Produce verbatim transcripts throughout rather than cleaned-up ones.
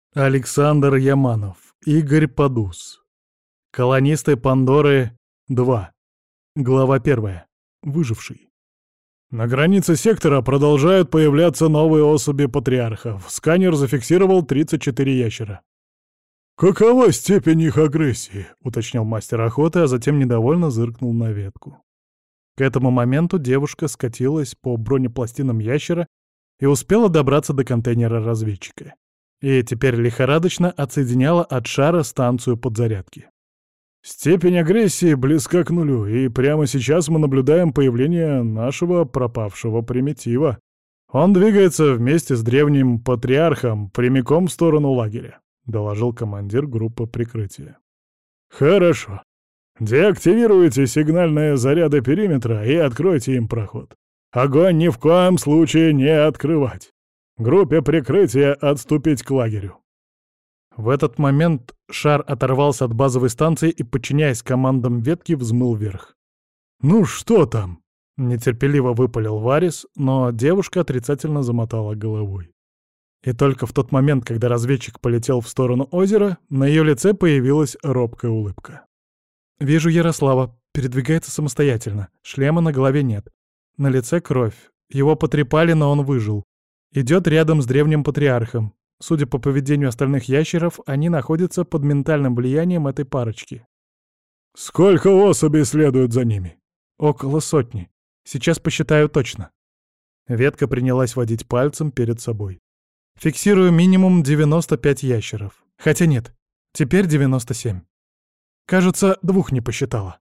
Александр Яманов, Игорь Подус. Колонисты Пандоры два. Глава первая. Выживший. На границе сектора продолжают появляться новые особи патриархов. Сканер зафиксировал тридцать четыре ящера. «Какова степень их агрессии?» — уточнил мастер охоты, а затем недовольно зыркнул на ветку. К этому моменту девушка скатилась по бронепластинам ящера и успела добраться до контейнера разведчика. И теперь лихорадочно отсоединяла от шара станцию подзарядки. Степень агрессии близка к нулю, и прямо сейчас мы наблюдаем появление нашего пропавшего примитива. Он двигается вместе с древним патриархом прямиком в сторону лагеря, — доложил командир группы прикрытия. Хорошо. Деактивируйте сигнальные заряды периметра и откройте им проход. Огонь ни в коем случае не открывать. Группе прикрытия отступить к лагерю. В этот момент шар оторвался от базовой станции и, подчиняясь командам ветки, взмыл вверх. «Ну что там?» — нетерпеливо выпалил Варис, но девушка отрицательно замотала головой. И только в тот момент, когда разведчик полетел в сторону озера, на ее лице появилась робкая улыбка. «Вижу Ярослава. Передвигается самостоятельно. Шлема на голове нет. На лице кровь. Его потрепали, но он выжил. Идет рядом с древним патриархом. Судя по поведению остальных ящеров, они находятся под ментальным влиянием этой парочки. Сколько особей следует за ними? Около сотни. Сейчас посчитаю точно. Ветка принялась водить пальцем перед собой. Фиксирую минимум девяносто пять ящеров. Хотя нет, теперь девяносто семь. Кажется, двух не посчитала.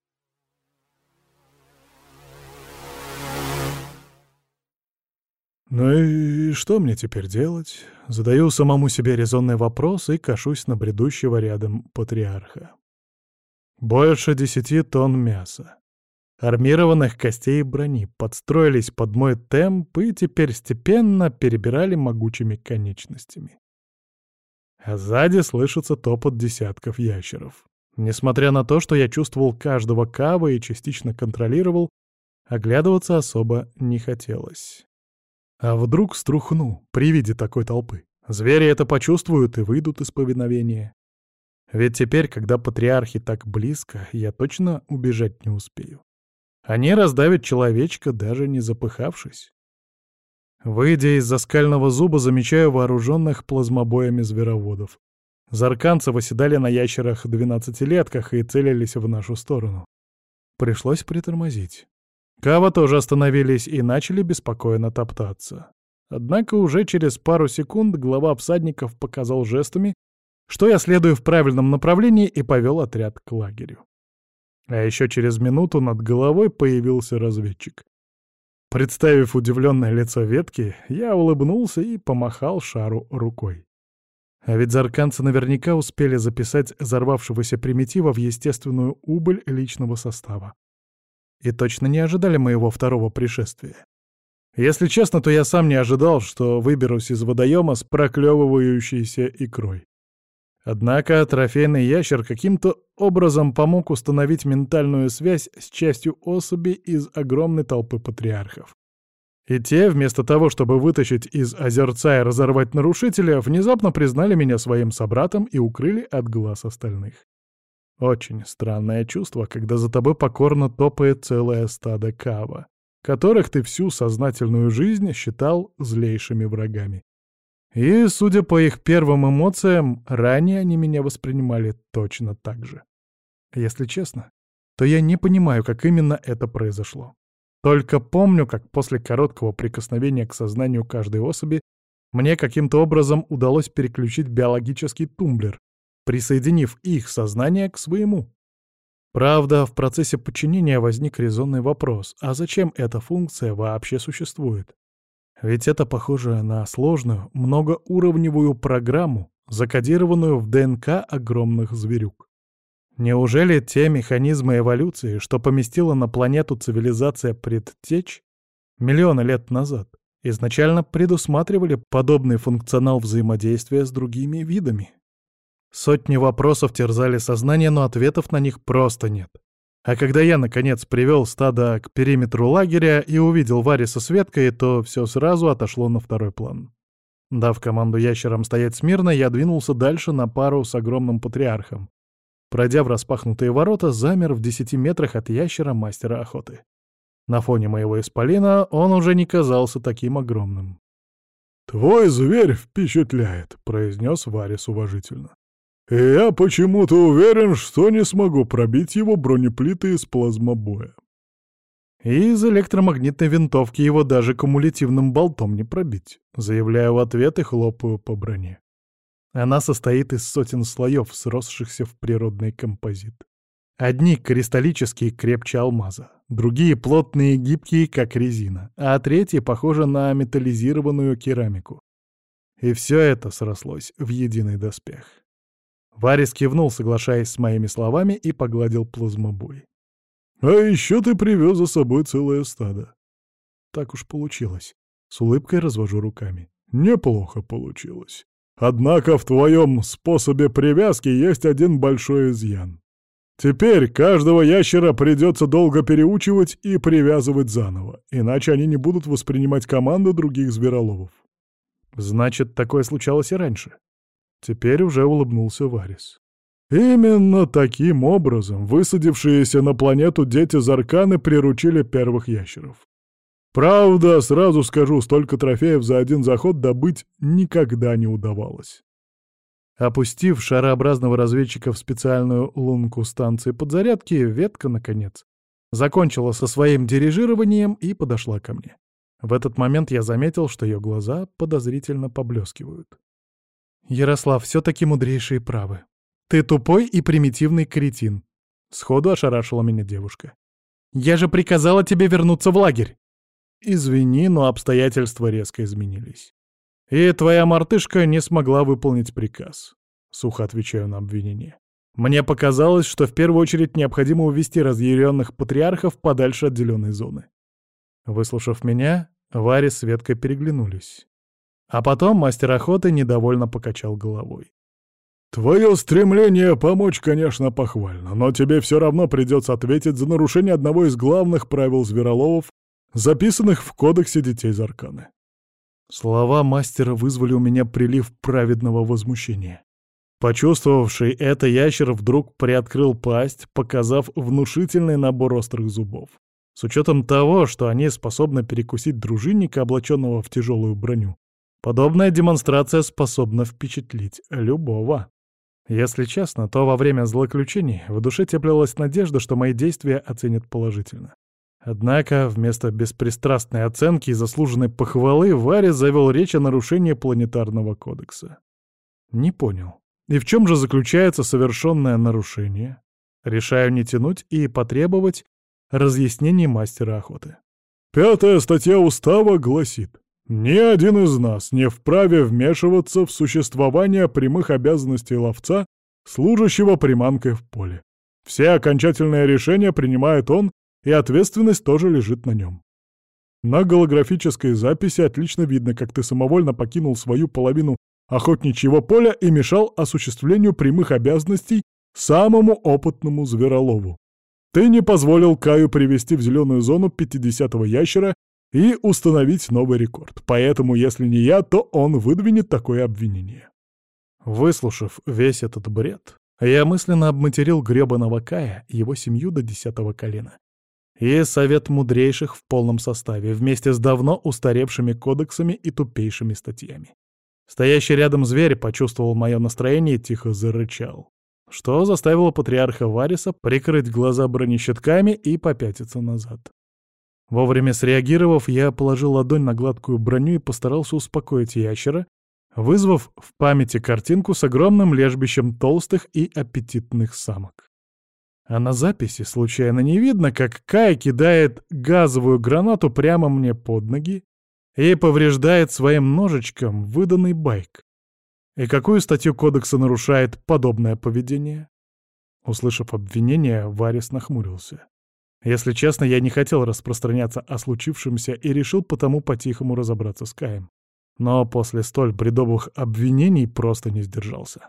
Ну и что мне теперь делать? Задаю самому себе резонный вопрос и кашусь на бредущего рядом патриарха. Больше десяти тонн мяса. Армированных костей и брони подстроились под мой темп и теперь степенно перебирали могучими конечностями. А сзади слышится топот десятков ящеров. Несмотря на то, что я чувствовал каждого кава и частично контролировал, оглядываться особо не хотелось. А вдруг струхну при виде такой толпы? Звери это почувствуют и выйдут из повиновения. Ведь теперь, когда патриархи так близко, я точно убежать не успею. Они раздавят человечка, даже не запыхавшись. Выйдя из-за скального зуба, замечаю вооруженных плазмобоями звероводов. Зарканцы восседали на ящерах-двенадцатилетках и целились в нашу сторону. Пришлось притормозить. Кава тоже остановились и начали беспокойно топтаться. Однако уже через пару секунд глава всадников показал жестами, что я следую в правильном направлении, и повел отряд к лагерю. А еще через минуту над головой появился разведчик. Представив удивленное лицо ветки, я улыбнулся и помахал шару рукой. А ведь зарканцы наверняка успели записать взорвавшегося примитива в естественную убыль личного состава. И точно не ожидали моего второго пришествия. Если честно, то я сам не ожидал, что выберусь из водоема с проклевывающейся икрой. Однако трофейный ящер каким-то образом помог установить ментальную связь с частью особи из огромной толпы патриархов. И те, вместо того, чтобы вытащить из озерца и разорвать нарушителя, внезапно признали меня своим собратом и укрыли от глаз остальных. Очень странное чувство, когда за тобой покорно топает целое стадо кава, которых ты всю сознательную жизнь считал злейшими врагами. И, судя по их первым эмоциям, ранее они меня воспринимали точно так же. Если честно, то я не понимаю, как именно это произошло. Только помню, как после короткого прикосновения к сознанию каждой особи мне каким-то образом удалось переключить биологический тумблер, присоединив их сознание к своему. Правда, в процессе подчинения возник резонный вопрос, а зачем эта функция вообще существует? Ведь это похоже на сложную, многоуровневую программу, закодированную в ДНК огромных зверюк. Неужели те механизмы эволюции, что поместила на планету цивилизация предтеч миллионы лет назад, изначально предусматривали подобный функционал взаимодействия с другими видами? Сотни вопросов терзали сознание, но ответов на них просто нет. А когда я, наконец, привел стадо к периметру лагеря и увидел Вариса с веткой, то все сразу отошло на второй план. Дав команду ящерам стоять смирно, я двинулся дальше на пару с огромным патриархом. Пройдя в распахнутые ворота, замер в десяти метрах от ящера мастера охоты. На фоне моего исполина он уже не казался таким огромным. «Твой зверь впечатляет», — произнес Варис уважительно. «И я почему-то уверен, что не смогу пробить его бронеплиты из плазмобоя». И из электромагнитной винтовки его даже кумулятивным болтом не пробить, заявляю в ответ и хлопаю по броне. Она состоит из сотен слоев, сросшихся в природный композит. Одни кристаллические, крепче алмаза, другие плотные и гибкие, как резина, а третьи похожи на металлизированную керамику. И все это срослось в единый доспех. Варис кивнул, соглашаясь с моими словами, и погладил плазмобой. «А еще ты привез за собой целое стадо». Так уж получилось. С улыбкой развожу руками. «Неплохо получилось. Однако в твоем способе привязки есть один большой изъян. Теперь каждого ящера придется долго переучивать и привязывать заново, иначе они не будут воспринимать команду других звероловов». «Значит, такое случалось и раньше?» Теперь уже улыбнулся Варис. «Именно таким образом высадившиеся на планету дети Зарканы приручили первых ящеров. Правда, сразу скажу, столько трофеев за один заход добыть никогда не удавалось». Опустив шарообразного разведчика в специальную лунку станции подзарядки, ветка, наконец, закончила со своим дирижированием и подошла ко мне. В этот момент я заметил, что ее глаза подозрительно поблескивают. «Ярослав, все-таки мудрейшие правы. Ты тупой и примитивный кретин», — сходу ошарашила меня девушка. «Я же приказала тебе вернуться в лагерь!» «Извини, но обстоятельства резко изменились. И твоя мартышка не смогла выполнить приказ», — сухо отвечаю на обвинение. «Мне показалось, что в первую очередь необходимо увести разъяренных патриархов подальше от зеленой зоны». Выслушав меня, Варис с Веткой переглянулись. А потом мастер охоты недовольно покачал головой. «Твое стремление помочь, конечно, похвально, но тебе все равно придется ответить за нарушение одного из главных правил звероловов, записанных в Кодексе детей Зарканы». Слова мастера вызвали у меня прилив праведного возмущения. Почувствовавший это, ящер вдруг приоткрыл пасть, показав внушительный набор острых зубов. С учетом того, что они способны перекусить дружинника, облаченного в тяжелую броню, подобная демонстрация способна впечатлить любого. Если честно, то во время злоключений в душе теплилась надежда, что мои действия оценят положительно. Однако вместо беспристрастной оценки и заслуженной похвалы Варис завел речь о нарушении планетарного кодекса. Не понял. И в чем же заключается совершенное нарушение? Решаю не тянуть и потребовать разъяснений мастера охоты. Пятая статья устава гласит: «Ни один из нас не вправе вмешиваться в существование прямых обязанностей ловца, служащего приманкой в поле. Все окончательные решения принимает он, и ответственность тоже лежит на нем». На голографической записи отлично видно, как ты самовольно покинул свою половину охотничьего поля и мешал осуществлению прямых обязанностей самому опытному зверолову. Ты не позволил Каю привести в зеленую зону пятидесятого ящера и установить новый рекорд. Поэтому, если не я, то он выдвинет такое обвинение. Выслушав весь этот бред, я мысленно обматерил гребаного Кая и его семью до десятого колена. И совет мудрейших в полном составе, вместе с давно устаревшими кодексами и тупейшими статьями. Стоящий рядом зверь почувствовал мое настроение и тихо зарычал, что заставило патриарха Вариса прикрыть глаза бронещитками и попятиться назад. Вовремя среагировав, я положил ладонь на гладкую броню и постарался успокоить ящера, вызвав в памяти картинку с огромным лежбищем толстых и аппетитных самок. А на записи случайно не видно, как Кай кидает газовую гранату прямо мне под ноги и повреждает своим ножичком выданный байк. И какую статью кодекса нарушает подобное поведение? Услышав обвинение, Варис нахмурился. Если честно, я не хотел распространяться о случившемся и решил потому по-тихому разобраться с Каем. Но после столь бредовых обвинений просто не сдержался.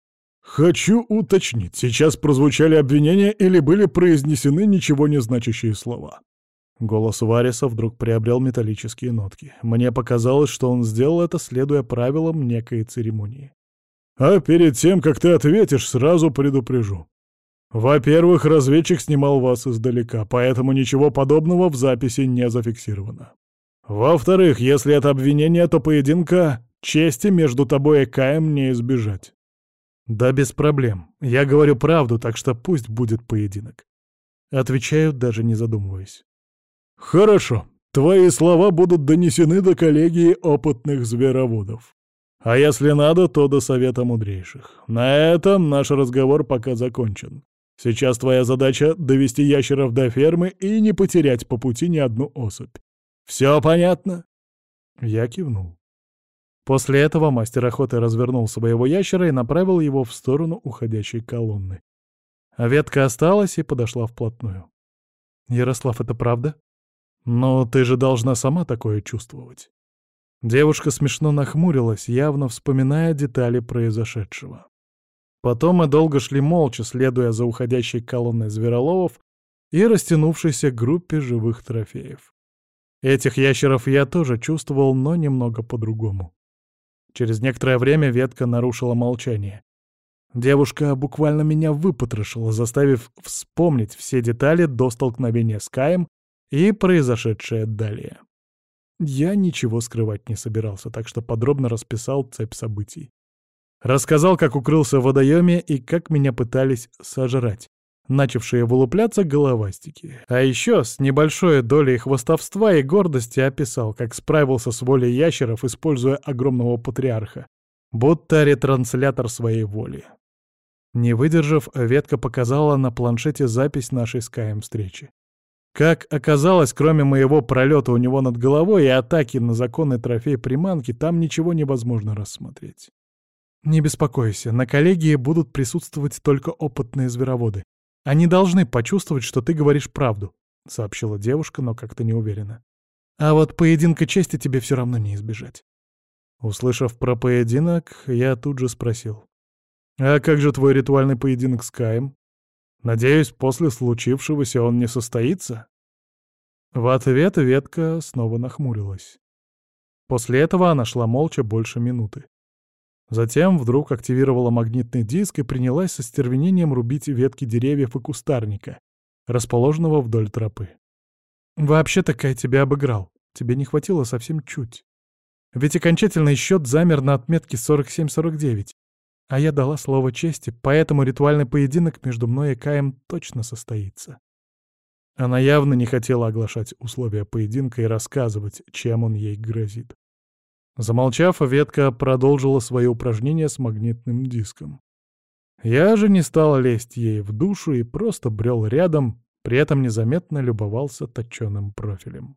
«Хочу уточнить, сейчас прозвучали обвинения или были произнесены ничего не значащие слова?» Голос Вариса вдруг приобрел металлические нотки. Мне показалось, что он сделал это, следуя правилам некой церемонии. А перед тем, как ты ответишь, сразу предупрежу. Во-первых, разведчик снимал вас издалека, поэтому ничего подобного в записи не зафиксировано. Во-вторых, если это обвинение, то поединка чести между тобой и Каем не избежать. Да без проблем. Я говорю правду, так что пусть будет поединок. Отвечаю, даже не задумываясь. Хорошо. Твои слова будут донесены до коллегии опытных звероводов. А если надо, то до Совета Мудрейших. На этом наш разговор пока закончен. Сейчас твоя задача — довести ящеров до фермы и не потерять по пути ни одну особь. Все понятно?» Я кивнул. После этого мастер охоты развернул своего ящера и направил его в сторону уходящей колонны. А ветка осталась и подошла вплотную. «Ярослав, это правда? Но ты же должна сама такое чувствовать». Девушка смешно нахмурилась, явно вспоминая детали произошедшего. Потом мы долго шли молча, следуя за уходящей колонной звероловов и растянувшейся группе живых трофеев. Этих ящеров я тоже чувствовал, но немного по-другому. Через некоторое время ветка нарушила молчание. Девушка буквально меня выпотрошила, заставив вспомнить все детали до столкновения с Каем и произошедшее далее. Я ничего скрывать не собирался, так что подробно расписал цепь событий. Рассказал, как укрылся в водоеме и как меня пытались сожрать, начавшие вылупляться головастики. А еще с небольшой долей хвастовства и гордости описал, как справился с волей ящеров, используя огромного патриарха, будто ретранслятор своей воли. Не выдержав, ветка показала на планшете запись нашей с Каем встречи. Как оказалось, кроме моего пролета у него над головой и атаки на законный трофей приманки, там ничего невозможно рассмотреть. «Не беспокойся, на коллегии будут присутствовать только опытные звероводы. Они должны почувствовать, что ты говоришь правду», — сообщила девушка, но как-то неуверенно. «А вот поединка чести тебе все равно не избежать». Услышав про поединок, я тут же спросил. «А как же твой ритуальный поединок с Каем? Надеюсь, после случившегося он не состоится?» В ответ ветка снова нахмурилась. После этого она шла молча больше минуты. Затем вдруг активировала магнитный диск и принялась со стервенением рубить ветки деревьев и кустарника, расположенного вдоль тропы. «Вообще-то Кай тебя обыграл. Тебе не хватило совсем чуть. Ведь окончательный счет замер на отметке сорок семь сорок девять. А я дала слово чести, поэтому ритуальный поединок между мной и Каем точно состоится». Она явно не хотела оглашать условия поединка и рассказывать, чем он ей грозит. Замолчав, ветка продолжила свои упражнения с магнитным диском. Я же не стал лезть ей в душу и просто брел рядом, при этом незаметно любовался точёным профилем.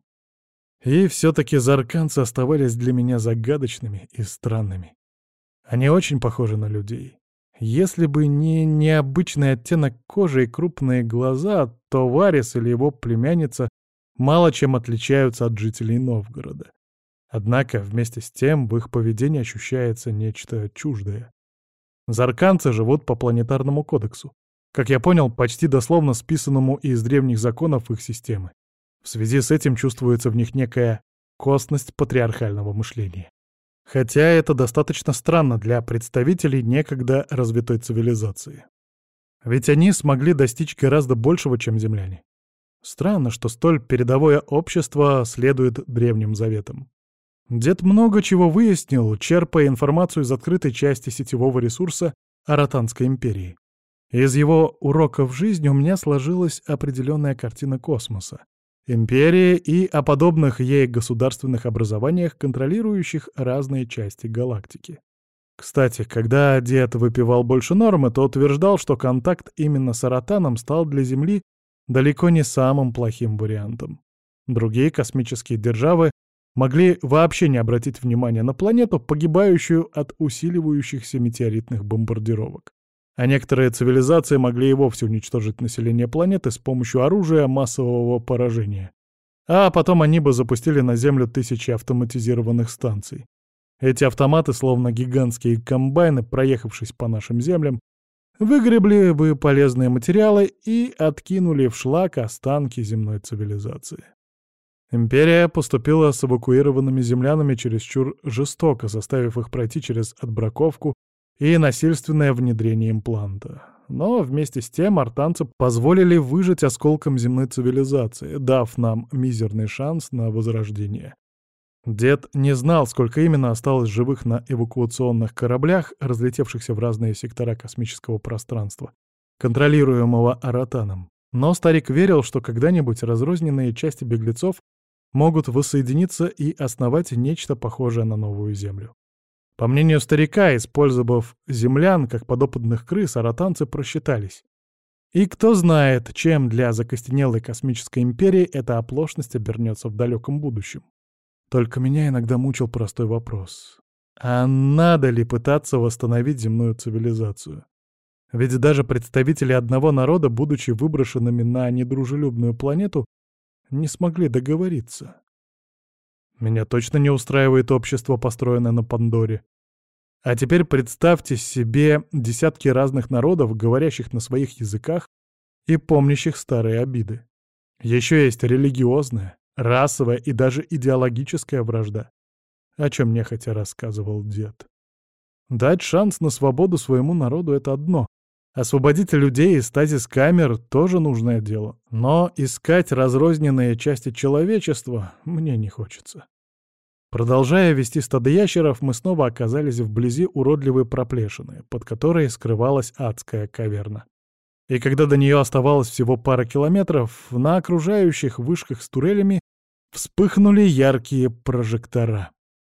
И все-таки зарканцы оставались для меня загадочными и странными. Они очень похожи на людей. Если бы не необычный оттенок кожи и крупные глаза, то Варис или его племянница мало чем отличаются от жителей Новгорода. Однако вместе с тем в их поведении ощущается нечто чуждое. Зарканцы живут по планетарному кодексу, как я понял, почти дословно списанному из древних законов их системы. В связи с этим чувствуется в них некая косность патриархального мышления. Хотя это достаточно странно для представителей некогда развитой цивилизации. Ведь они смогли достичь гораздо большего, чем земляне. Странно, что столь передовое общество следует древним заветам. Дед много чего выяснил, черпая информацию из открытой части сетевого ресурса Аратанской империи. Из его уроков жизни у меня сложилась определенная картина космоса, империи и о подобных ей государственных образованиях, контролирующих разные части галактики. Кстати, когда дед выпивал больше нормы, то утверждал, что контакт именно с Аратаном стал для Земли далеко не самым плохим вариантом. Другие космические державы могли вообще не обратить внимания на планету, погибающую от усиливающихся метеоритных бомбардировок. А некоторые цивилизации могли и вовсе уничтожить население планеты с помощью оружия массового поражения. А потом они бы запустили на Землю тысячи автоматизированных станций. Эти автоматы, словно гигантские комбайны, проехавшись по нашим землям, выгребли бы полезные материалы и откинули в шлак останки земной цивилизации. Империя поступила с эвакуированными землянами чересчур жестоко, заставив их пройти через отбраковку и насильственное внедрение импланта. Но вместе с тем артанцы позволили выжить осколкам земной цивилизации, дав нам мизерный шанс на возрождение. Дед не знал, сколько именно осталось живых на эвакуационных кораблях, разлетевшихся в разные сектора космического пространства, контролируемого Аратаном. Но старик верил, что когда-нибудь разрозненные части беглецов могут воссоединиться и основать нечто похожее на новую Землю. По мнению старика, использовав землян как подопытных крыс, аратанцы просчитались. И кто знает, чем для закостенелой космической империи эта оплошность обернется в далеком будущем. Только меня иногда мучил простой вопрос. А надо ли пытаться восстановить земную цивилизацию? Ведь даже представители одного народа, будучи выброшенными на недружелюбную планету, не смогли договориться. Меня точно не устраивает общество, построенное на Пандоре. А теперь представьте себе десятки разных народов, говорящих на своих языках и помнящих старые обиды. Еще есть религиозная, расовая и даже идеологическая вражда, о чем нехотя рассказывал дед. Дать шанс на свободу своему народу — это одно. Освободить людей из стазис-камер — тоже нужное дело. Но искать разрозненные части человечества мне не хочется. Продолжая вести стадо ящеров, мы снова оказались вблизи уродливой проплешины, под которой скрывалась адская каверна. И когда до нее оставалось всего пара километров, на окружающих вышках с турелями вспыхнули яркие прожектора.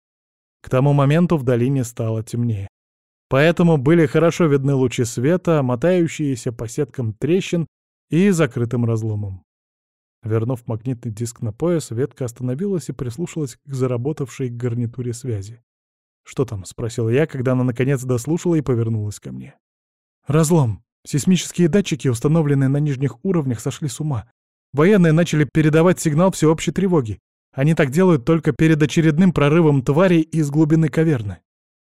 К тому моменту в долине стало темнее. Поэтому были хорошо видны лучи света, мотающиеся по сеткам трещин и закрытым разломам. Вернув магнитный диск на пояс, ветка остановилась и прислушалась к заработавшей гарнитуре связи. «Что там?» — спросил я, когда она наконец дослушала и повернулась ко мне. «Разлом. Сейсмические датчики, установленные на нижних уровнях, сошли с ума. Военные начали передавать сигнал всеобщей тревоги. Они так делают только перед очередным прорывом тварей из глубины каверны».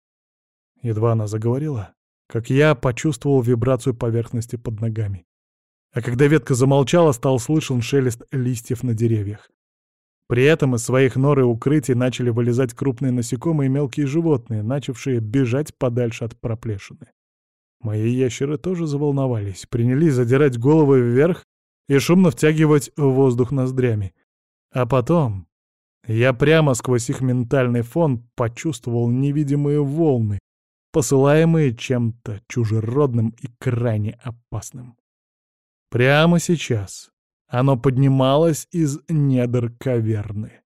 Едва она заговорила, как я почувствовал вибрацию поверхности под ногами. А когда ветка замолчала, стал слышен шелест листьев на деревьях. При этом из своих нор и укрытий начали вылезать крупные насекомые и мелкие животные, начавшие бежать подальше от проплешины. Мои ящеры тоже заволновались, принялись задирать головы вверх и шумно втягивать воздух ноздрями. А потом я прямо сквозь их ментальный фон почувствовал невидимые волны, посылаемые чем-то чужеродным и крайне опасным. Прямо сейчас оно поднималось из недр каверны.